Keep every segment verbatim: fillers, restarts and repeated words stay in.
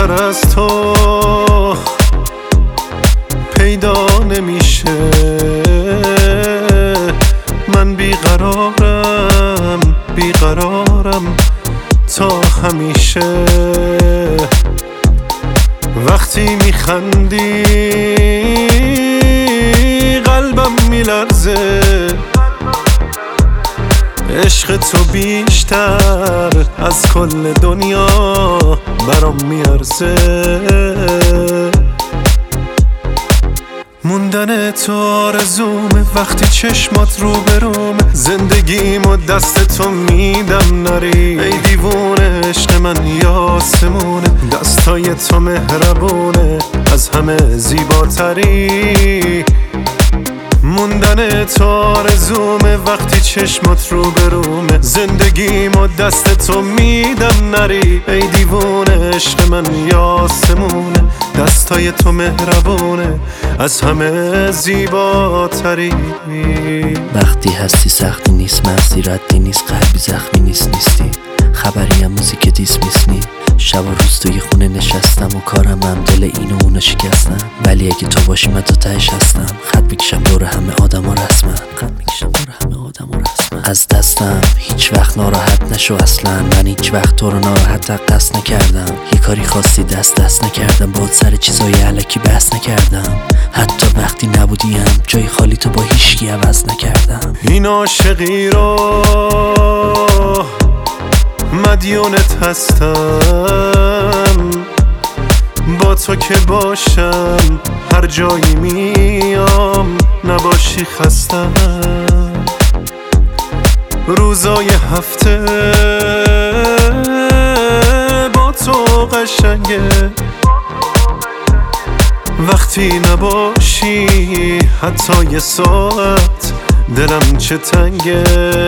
زیباتر از تو پیدا نمیشه. من بیقرارم بیقرارم تا همیشه. وقتی میخندی قلبم میلرزه، عشق تو بیشتر از کل دنیا برام میارزه. موندن تو آرزومه وقتی چشمات رو برومه، زندگیمو دست تو میدم نری. ای دیوونه عشق من یاسمونه، دستای تو مهربونه از همه زیباتری. موندن تو آرزومه وقتی چشمات رو برومه، زندگیمو دست تو میدم نری. ای دیوونه عشق من یاسمونه، دستای تو مهربونه از همه زیباتری. وقتی هستی سختی نیست، مغزی ردی نیست، قلبی زخمی نیست نیستی. خبری هم موزیک دیس میسنی. شب و روز توی خونه نشستم و کارم هم دل این و اونو شکستم، ولی اگه تو باشی من تا تهش هستم. خط میکشم دور همه آدم ها رسما، خط میکشم دور همه آدم ها رسما. از دستم هیچ وقت ناراحت نشو اصلا، من هیچ وقت تو رو ناراحت قصد نکردم. یه کاری خاصی دست دست نکردم، باید سر چیزای علکی بحث نکردم. حتی وقتی نبودیم جای خالی تو با هیچکی عوض نکردم. این عاشقی رو مدیونت هستم، با تو که باشم هر جایی میام، نباشی خستم. روزای هفته با تو قشنگه، وقتی نباشی حتی یه ساعت دلم چه تنگه.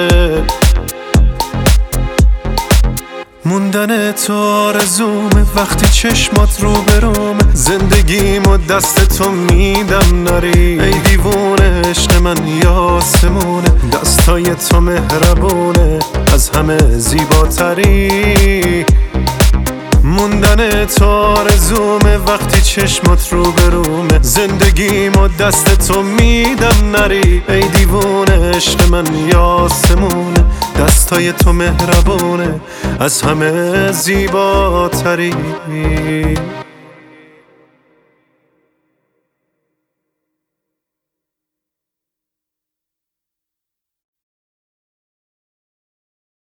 موندن تو آرزومه وقتی چشمات رو برومه، زندگیمو دست تو میدم نری. ای دیوونه عشق من یاسمونه، دستای تو مهربونه از همه زیباتری. موندن تو آرزومه وقتی چشمات رو برومه، زندگیمو دست تو میدم نری. ای دیوونه عشق من یاسمونه، دستای تو مهربونه از همه زیباتری.